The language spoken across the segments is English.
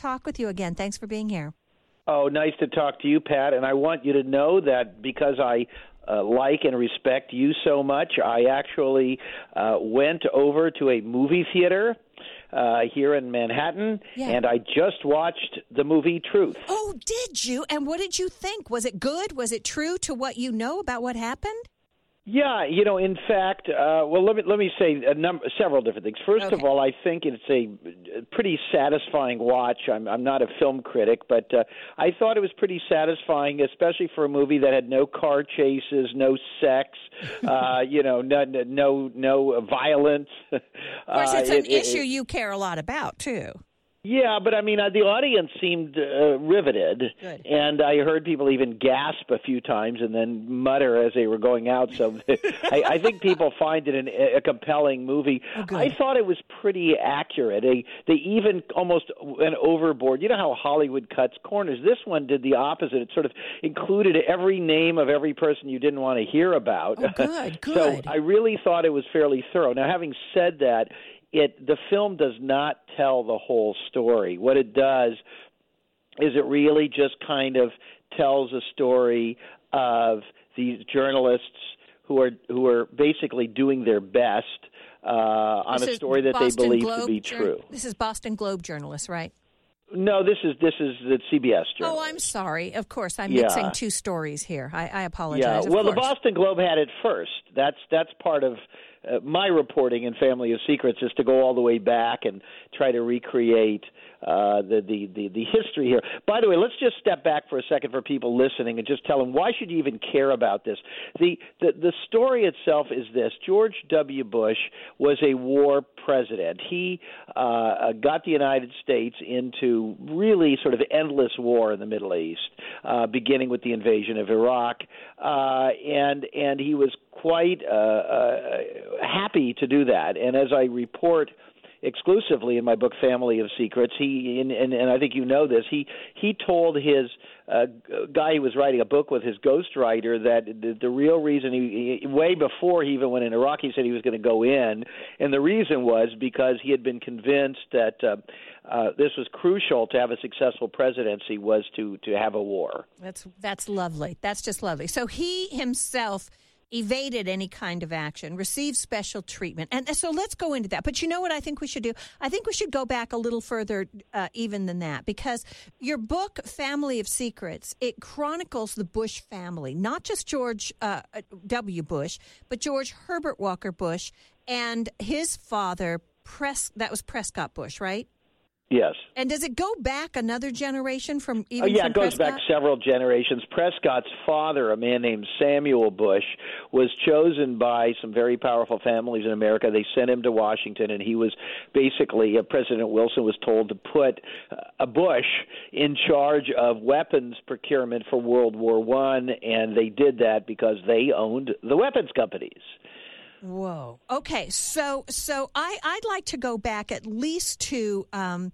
talk with you again. Thanks for being here. Oh, nice to talk to you, Pat. And I want you to know that because I like and respect you so much, I actually went over to a movie theater here in Manhattan, and I just watched the movie Truth. Oh, did you? And what did you think? Was it good? Was it true to what you know about what happened? Yeah, in fact, well, let me say several different things. First of all, I think it's a pretty satisfying watch. I'm not a film critic, but I thought it was pretty satisfying, especially for a movie that had no car chases, no sex, no violence. Of course, it's an issue you care a lot about, too. Yeah, but I mean, the audience seemed riveted, and I heard people even gasp a few times and then mutter as they were going out. So I think people find it a compelling movie. I thought it was pretty accurate. They even almost went overboard. You know how Hollywood cuts corners? This one did the opposite. It sort of included every name of every person you didn't want to hear about. Oh, good. So I really thought it was fairly thorough. Now, having said that, the film does not tell the whole story. What it does is it really just kind of tells a story of these journalists who are basically doing their best on a story that they believe to be true. This is Boston Globe journalists, right? No, this is the CBS journal. Oh, I'm sorry. Of course, I'm mixing two stories here. I apologize. Yeah, well, the Boston Globe had it first. That's part of my reporting in Family of Secrets is to go all the way back and try to recreate the history here. By the way, let's just step back for a second for people listening and just tell them why should you even care about this. The story itself is this: George W. Bush was a war president. He got the United States into really sort of endless war in the Middle East, beginning with the invasion of Iraq, and he was quite happy to do that. And as I report exclusively in my book Family of Secrets, and I think you know this, he told his guy he was writing a book with, his ghostwriter, that the real reason he way before he even went in Iraq, he said he was going to go in, and the reason was because he had been convinced that this was crucial to have a successful presidency, was to have a war. That's lovely. That's just lovely. So he himself evaded any kind of action, received special treatment. And so let's go into that. But you know what I think we should do? I think we should go back a little further even than that, because your book, Family of Secrets, it chronicles the Bush family, not just George W. Bush, but George Herbert Walker Bush and his father, that was Prescott Bush, right? Yes. And does it go back another generation from it goes Prescott? back several generations. Prescott's father, a man named Samuel Bush, was chosen by some very powerful families in America. They sent him to Washington, and he was basically, President Wilson was told to put a Bush in charge of weapons procurement for World War I, and they did that because they owned the weapons companies. Whoa. Okay, so I'd like to go back at least to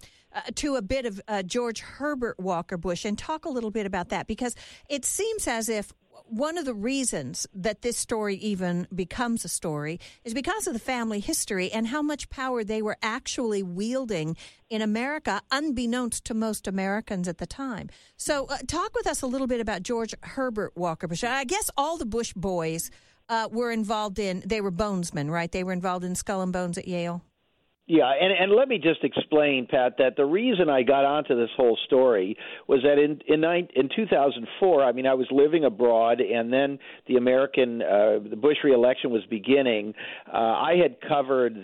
a bit of George Herbert Walker Bush and talk a little bit about that, because it seems as if one of the reasons that this story even becomes a story is because of the family history and how much power they were actually wielding in America, unbeknownst to most Americans at the time. So talk with us a little bit about George Herbert Walker Bush. I guess all the Bush boys were involved they were bonesmen, right? They were involved in Skull and Bones at Yale. Yeah, and let me just explain, Pat, that the reason I got onto this whole story was that in 2004, I mean, I was living abroad, and then the Bush re-election was beginning. I had covered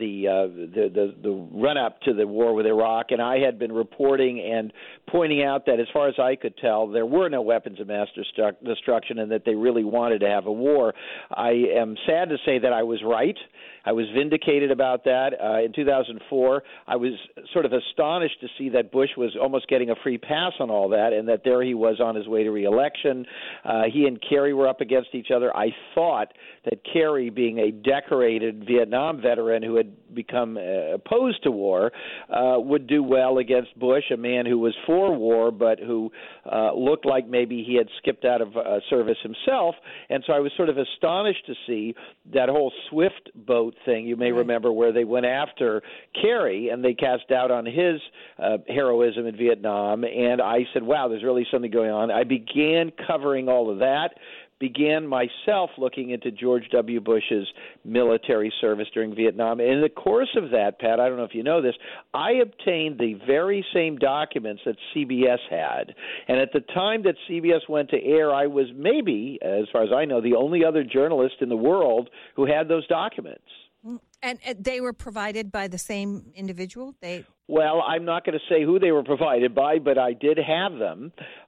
the run-up to the war with Iraq, and I had been reporting and pointing out that, as far as I could tell, there were no weapons of mass destruction, and that they really wanted to have a war. I am sad to say that I was right. I was vindicated about that. In 2004, I was sort of astonished to see that Bush was almost getting a free pass on all that, and that there he was on his way to re-election. He and Kerry were up against each other. I thought that Kerry, being a decorated Vietnam veteran who had become opposed to war, would do well against Bush, a man who was for war but who looked like maybe he had skipped out of service himself. And so I was sort of astonished to see that whole Swift boat thing, you may remember, where they went after Kerry, and they cast doubt on his heroism in Vietnam. And I said, wow, there's really something going on. I began covering all of that, began myself looking into George W. Bush's military service during Vietnam. And in the course of that, Pat, I don't know if you know this, I obtained the very same documents that CBS had. And at the time that CBS went to air, I was maybe, as far as I know, the only other journalist in the world who had those documents. And they were provided by the same individual? Well, I'm not going to say who they were provided by, but I did have them,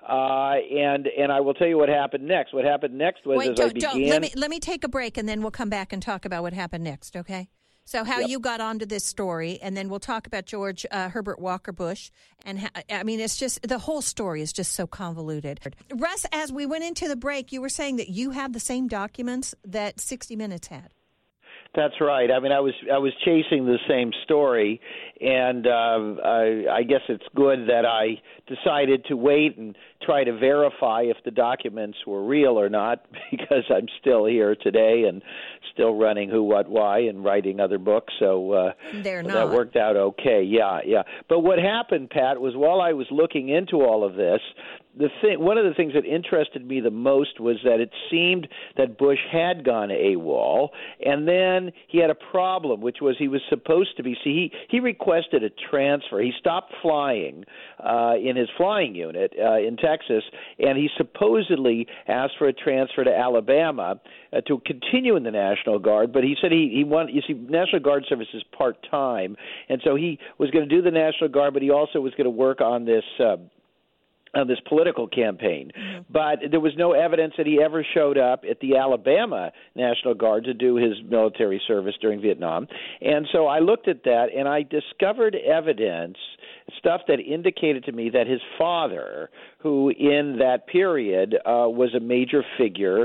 and I will tell you what happened next. What happened next was I began. Let me take a break, and then we'll come back and talk about what happened next. Okay? So how you got onto this story, and then we'll talk about George Herbert Walker Bush. And it's just the whole story is just so convoluted. Russ, as we went into the break, you were saying that you have the same documents that 60 Minutes had. That's right. I mean, I was chasing the same story, and I guess it's good that I decided to wait and try to verify if the documents were real or not, because I'm still here today and still running Who, What, Why and writing other books. So that worked out okay. Yeah. But what happened, Pat, was while I was looking into all of this, one of the things that interested me the most was that it seemed that Bush had gone AWOL, and then he had a problem, which was he was supposed to be. See, he requested a transfer. He stopped flying in his flying unit in Texas, and he supposedly asked for a transfer to Alabama to continue in the National Guard. But he said he wanted. You see, National Guard service is part-time, and so he was going to do the National Guard, but he also was going to work on this political campaign. Mm-hmm. But there was no evidence that he ever showed up at the Alabama National Guard to do his military service during Vietnam. And so I looked at that, and I discovered evidence, stuff that indicated to me that his father, who in that period was a major figure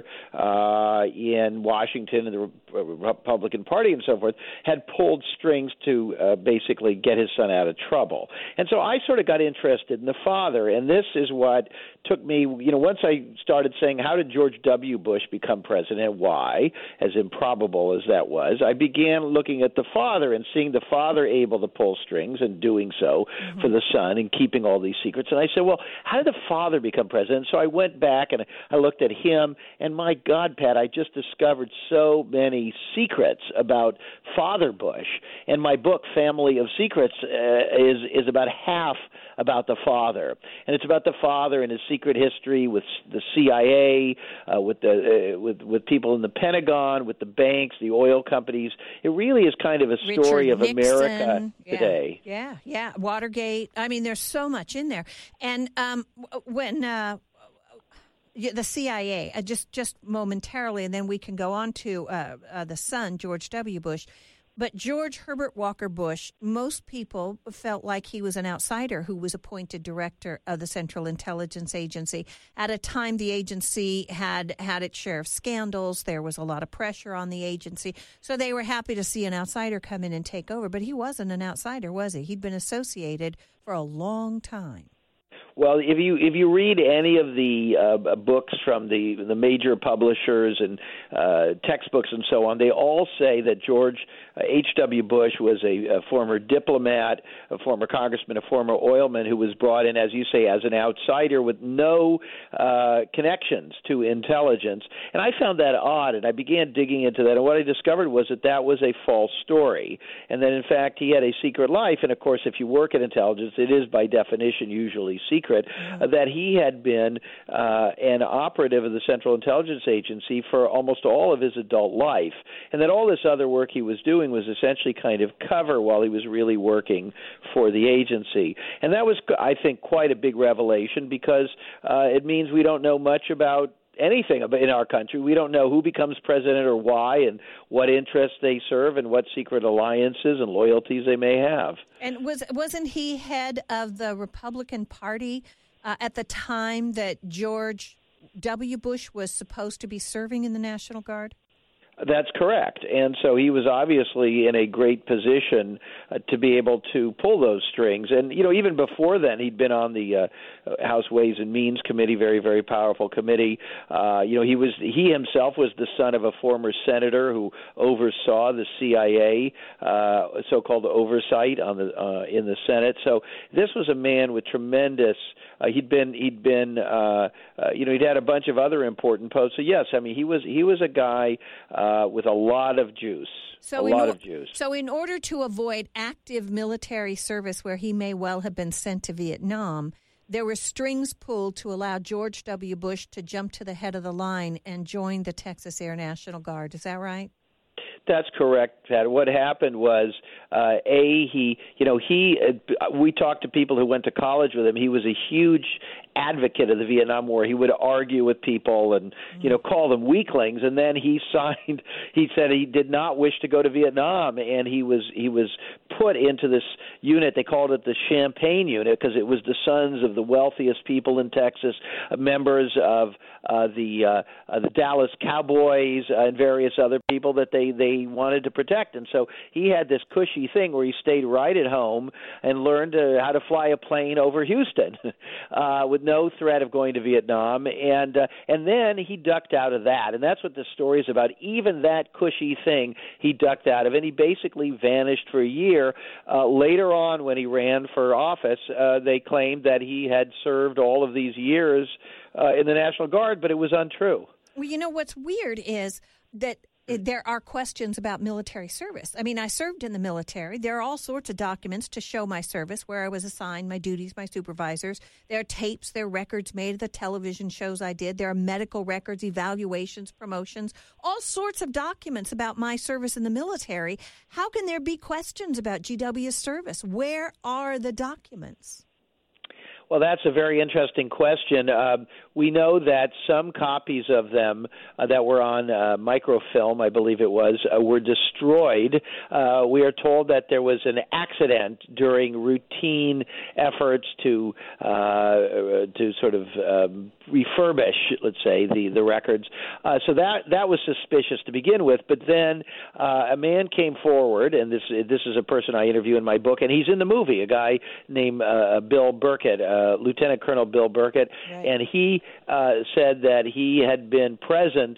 in Washington and the Republican Party and so forth, had pulled strings to basically get his son out of trouble. And so I sort of got interested in the father, and this is what took me, once I started saying, how did George W. Bush become president? Why? As improbable as that was, I began looking at the father and seeing the father able to pull strings and doing so for the son and keeping all these secrets. And I said, well, how did the father become president? So I went back and I looked at him, and my God, Pat, I just discovered so many secrets about Father Bush. And my book, Family of Secrets, is about half about the father. And it's about the father and his secret history with the CIA, with people in the Pentagon, with the banks, the oil companies. It really is kind of a story of America today. Yeah. Watergate. I mean, there's so much in there. And when the CIA, just momentarily, and then we can go on to the son, George W. Bush. But George Herbert Walker Bush, most people felt like he was an outsider who was appointed director of the Central Intelligence Agency. At a time, the agency had its share of scandals. There was a lot of pressure on the agency. So they were happy to see an outsider come in and take over. But he wasn't an outsider, was he? He'd been associated for a long time. Well, if you read any of the books from the major publishers and textbooks and so on, they all say that George H.W. Bush was a former diplomat, a former congressman, a former oilman who was brought in, as you say, as an outsider with no connections to intelligence. And I found that odd, and I began digging into that. And what I discovered was that was a false story, and that, in fact, he had a secret life. And, of course, if you work in intelligence, it is by definition usually secret. That he had been an operative of the Central Intelligence Agency for almost all of his adult life, and that all this other work he was doing was essentially kind of cover while he was really working for the agency. And that was, I think, quite a big revelation, because it means we don't know much about anything in our country. We don't know who becomes president or why, and what interests they serve, and what secret alliances and loyalties they may have. And wasn't he head of the Republican Party at the time that George W. Bush was supposed to be serving in the National Guard? That's correct. And so he was obviously in a great position to be able to pull those strings. And, even before then, he'd been on the House Ways and Means Committee, very, very powerful committee. He himself was the son of a former senator who oversaw the CIA, so-called oversight in the Senate. So this was a man with tremendous. He'd had a bunch of other important posts. So yes, I mean he was a guy with a lot of juice. So in order to avoid active military service where he may well have been sent to Vietnam, there were strings pulled to allow George W. Bush to jump to the head of the line and join the Texas Air National Guard. Is that right? That's correct, Pat. What happened was, we talked to people who went to college with him. He was a huge advocate of the Vietnam War. He would argue with people and, call them weaklings. And then he said he did not wish to go to Vietnam. And he was put into this unit. They called it the Champagne Unit because it was the sons of the wealthiest people in Texas, members of the Dallas Cowboys and various other people that they wanted to protect. And so he had this cushy thing where he stayed right at home and learned how to fly a plane over Houston with no threat of going to Vietnam. And then he ducked out of that. And that's what the story is about. Even that cushy thing he ducked out of, and he basically vanished for a year. Later on, when he ran for office, they claimed that he had served all of these years in the National Guard, but it was untrue. Well, what's weird is that there are questions about military service. I mean, I served in the military. There are all sorts of documents to show my service, where I was assigned, my duties, my supervisors. There are tapes, there are records made of the television shows I did. There are medical records, evaluations, promotions, all sorts of documents about my service in the military. How can there be questions about GW's service? Where are the documents? Well, that's a very interesting question. We know that some copies of them that were on microfilm, I believe it was, were destroyed. We are told that there was an accident during routine efforts to sort of refurbish, let's say, the records. So that was suspicious to begin with. But then a man came forward, and this is a person I interview in my book, and he's in the movie, a guy named Bill Burkett, Lieutenant Colonel Bill Burkett, right. And he said that he had been present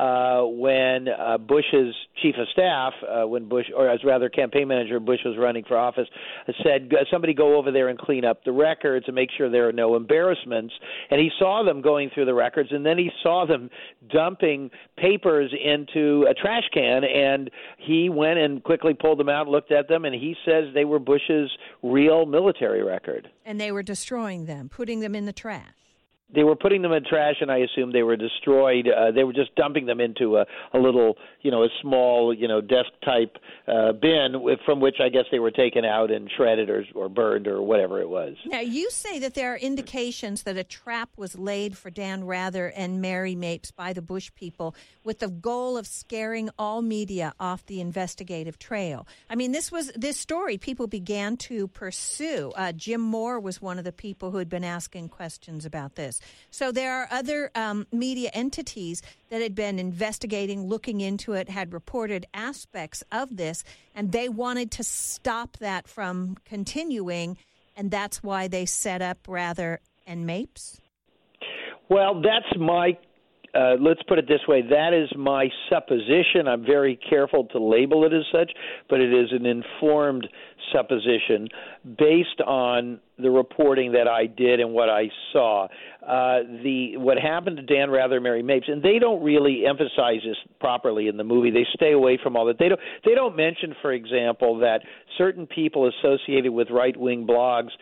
when Bush's chief of staff, when Bush, or as rather campaign manager Bush was running for office, said, somebody go over there and clean up the records and make sure there are no embarrassments. And he saw them going through the records, and then he saw them dumping papers into a trash can, and he went and quickly pulled them out, looked at them, and he says they were Bush's real military record. And they were destroying them, putting them in the trash. They were putting them in trash, and I assume they were destroyed. They were just dumping them into a little, a small, desk-type bin from which I guess they were taken out and shredded or burned or whatever it was. Now, you say that there are indications that a trap was laid for Dan Rather and Mary Mapes by the Bush people with the goal of scaring all media off the investigative trail. I mean, this story people began to pursue. Jim Moore was one of the people who had been asking questions about this. So there are other media entities that had been investigating, looking into it, had reported aspects of this, and they wanted to stop that from continuing, and that's why they set up Rather and Mapes? Well, that's my let's put it this way. That is my supposition. I'm very careful to label it as such, but it is an informed supposition based on the reporting that I did and what I saw. What happened to Dan Rather, Mary Mapes, and they don't really emphasize this properly in the movie. They stay away from all that. They don't mention, for example, that certain people associated with right-wing blogs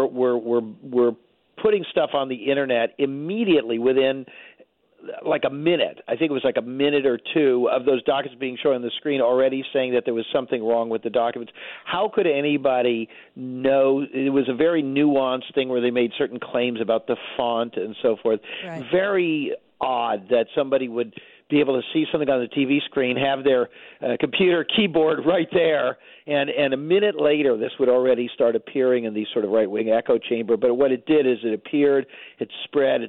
were putting stuff on the internet immediately within like a minute. I think it was like a minute or two of those documents being shown on the screen already saying that there was something wrong with the documents. How could anybody know? It was a very nuanced thing where they made certain claims about the font and so forth. Right. Very odd that somebody would be able to see something on the TV screen, have their computer keyboard right there, and a minute later this would already start appearing in these sort of right-wing echo chamber. But what it did is it appeared, it spread,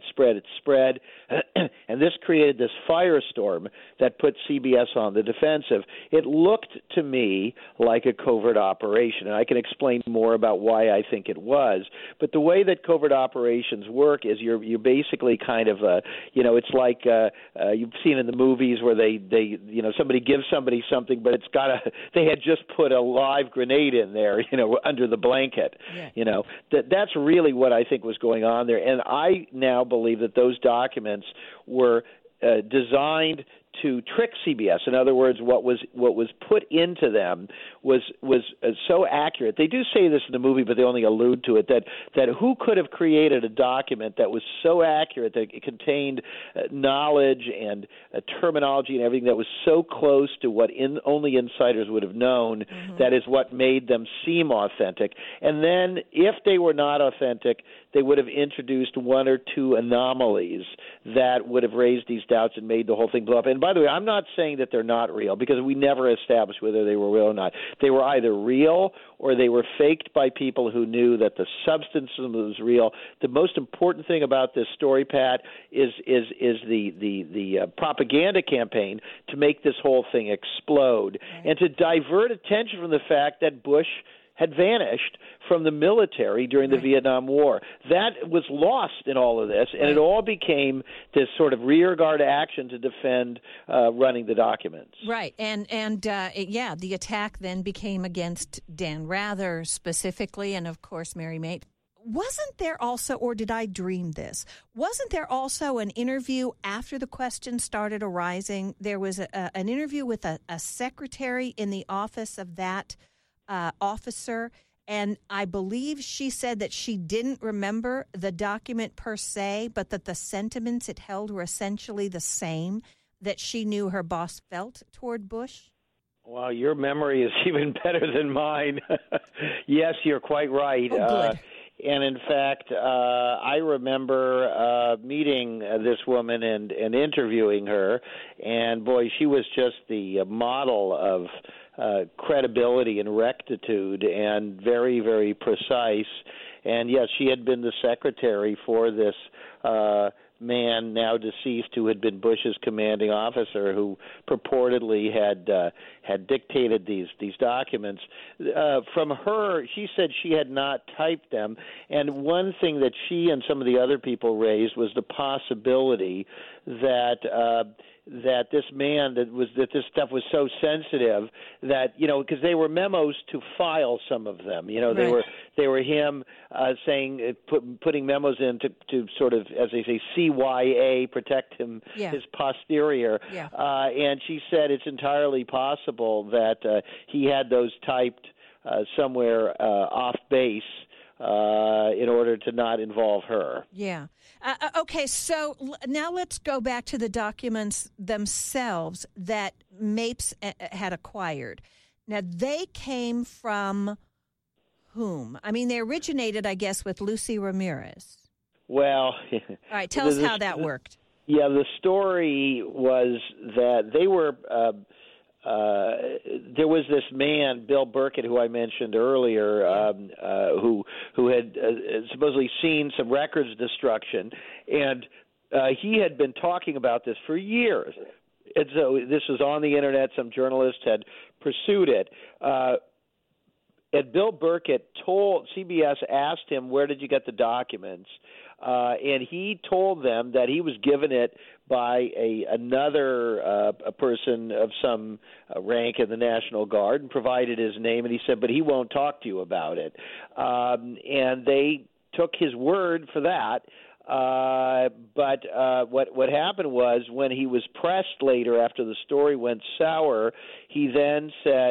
and this created this firestorm that put CBS on the defensive. It looked to me like a covert operation, and I can explain more about why I think it was. But the way that covert operations work is you're basically kind of it's like you've seen in the movies where they somebody gives somebody something, but they had just put a live grenade in there, under the blanket. Yeah. That's really what I think was going on there, and I now believe that those documents were designed to trick CBS. In other words, what was put into them was so accurate. They do say this in the movie, but they only allude to it, that who could have created a document that was so accurate that it contained knowledge and terminology and everything that was so close to what only insiders would have known. Mm-hmm. That is what made them seem authentic. And then if they were not authentic, they would have introduced one or two anomalies that would have raised these doubts and made the whole thing blow up. And by the way, I'm not saying that they're not real, because we never established whether they were real or not. They were either real or they were faked by people who knew that the substance was real. The most important thing about this story, Pat, is the propaganda campaign to make this whole thing explode and to divert attention from the fact that Bush had vanished from the military during the Vietnam War. That was lost in all of this, and it all became this sort of rearguard action to defend running the documents. Right, and the attack then became against Dan Rather specifically, and of course Mary Mapes. Wasn't there also, or did I dream this, wasn't there also an interview after the questions started arising? There was an interview with a secretary in the office of that officer, and I believe she said that she didn't remember the document per se, but that the sentiments it held were essentially the same that she knew her boss felt toward Bush. Wow, your memory is even better than mine. Yes, you're quite right. Oh, good. And in fact, I remember meeting this woman and interviewing her, and boy, she was just the model of credibility and rectitude, and very, very precise. And yes, she had been the secretary for this man, now deceased, who had been Bush's commanding officer, who purportedly had dictated these documents. From her, she said she had not typed them, and one thing that she and some of the other people raised was the possibility that this man that this stuff was so sensitive that because they were memos to file some of them, they were him saying putting memos in to sort of, as they say, CYA, protect him, his posterior, and she said it's entirely possible that he had those typed somewhere off base in order to not involve her. Yeah. Okay, so now let's go back to the documents themselves that Mapes had acquired. Now, they came from whom? I mean, they originated, I guess, with Lucy Ramirez. Well... All right, tell us how that worked. Yeah, the story was that they were... there was this man, Bill Burkett, who I mentioned earlier, who had supposedly seen some records destruction, and he had been talking about this for years. And so this was on the internet. Some journalists had pursued it. And Bill Burkett CBS asked him, where did you get the documents? And he told them that he was given it by another a person of some rank in the National Guard, and provided his name, and he said, but he won't talk to you about it. And they took his word for that. But what happened was, when he was pressed later after the story went sour, he then said,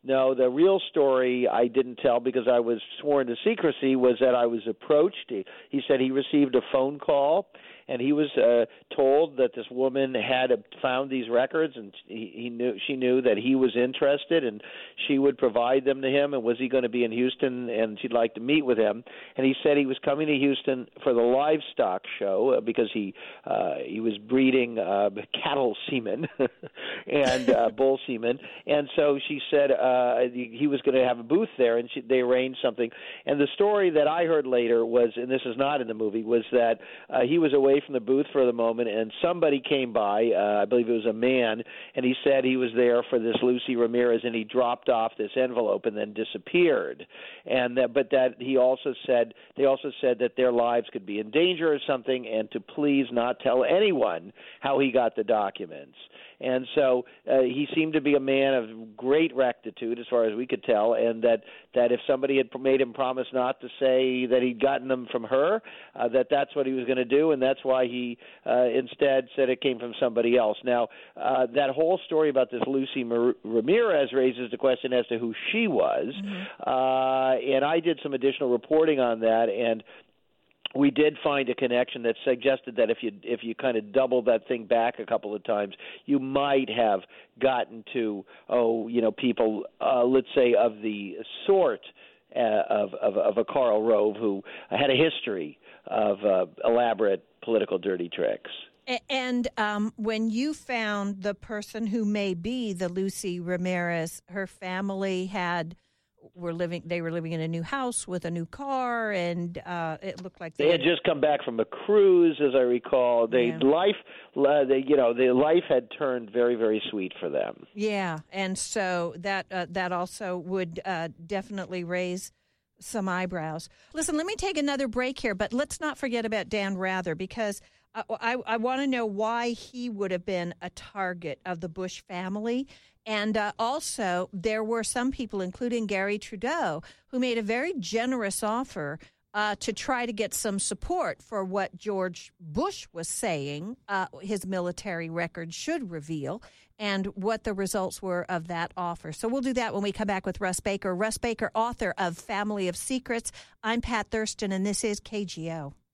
No, the real story I didn't tell because I was sworn to secrecy was that I was approached. He said he received a phone call, and he was told that this woman had found these records, and she knew that he was interested, and she would provide them to him. And was he going to be in Houston? And she'd like to meet with him. And he said he was coming to Houston for the livestock show because he was breeding cattle semen and bull semen. And so she said he was going to have a booth there, and they arranged something. And the story that I heard later was, and this is not in the movie, was that he was away from the booth for the moment, and somebody came by, I believe it was a man, and he said he was there for this Lucy Ramirez, and he dropped off this envelope and then disappeared. And but that they also said that their lives could be in danger or something, and to please not tell anyone how he got the documents. And so he seemed to be a man of great rectitude, as far as we could tell, and that if somebody had made him promise not to say that he'd gotten them from her, that's what he was going to do, and that's why he instead said it came from somebody else. Now, that whole story about this Lucy Ramirez raises the question as to who she was, and I did some additional reporting on that, and we did find a connection that suggested that if you kind of double that thing back a couple of times, you might have gotten to people, let's say, of the sort of a Karl Rove who had a history of elaborate political dirty tricks. And when you found the person who may be the Lucy Ramirez, her family were living in a new house with a new car, and it looked like they had just come back from a cruise, as I recall. The life had turned very, very sweet for them. Yeah, and so that also would definitely raise some eyebrows. Listen, let me take another break here, but let's not forget about Dan Rather, because I want to know why he would have been a target of the Bush family. And also, there were some people, including Gary Trudeau, who made a very generous offer to try to get some support for what George Bush was saying his military record should reveal, and what the results were of that offer. So we'll do that when we come back with Russ Baker. Russ Baker, author of Family of Secrets. I'm Pat Thurston, and this is KGO.